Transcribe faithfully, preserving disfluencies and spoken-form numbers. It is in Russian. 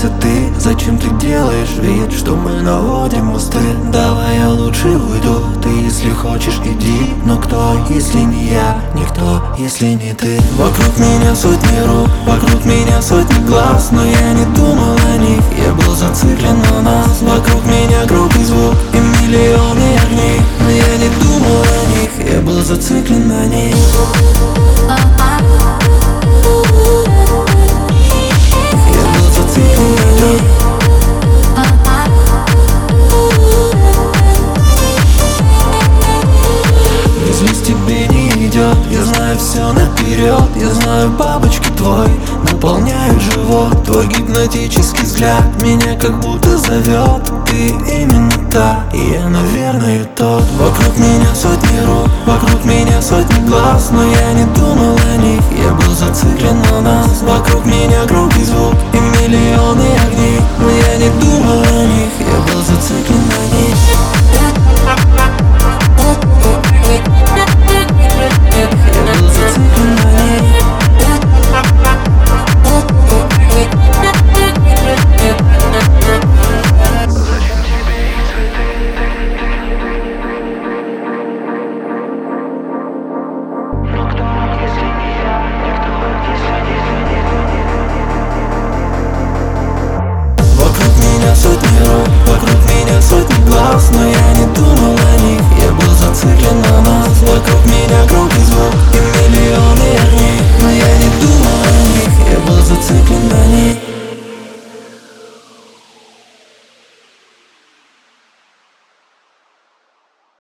оставайся ты. Зачем ты делаешь вид, что мы наводим мосты? Давай я лучше уйду, ты если хочешь иди. Но кто, если не я? Никто, если не ты. Вокруг меня сотни рук, вокруг меня сотни глаз, но я не думал о них, я был зациклен на нас. Вокруг меня громкий звук и миллионы огней, но я не думал о них, я был зациклен на них. Я знаю все наперед, я знаю, бабочки твой наполняют живот. Твой гипнотический взгляд меня как будто зовет. Ты именно та, и я, наверное, тот. Вокруг меня сотни рук, вокруг меня сотни глаз, но я не думаю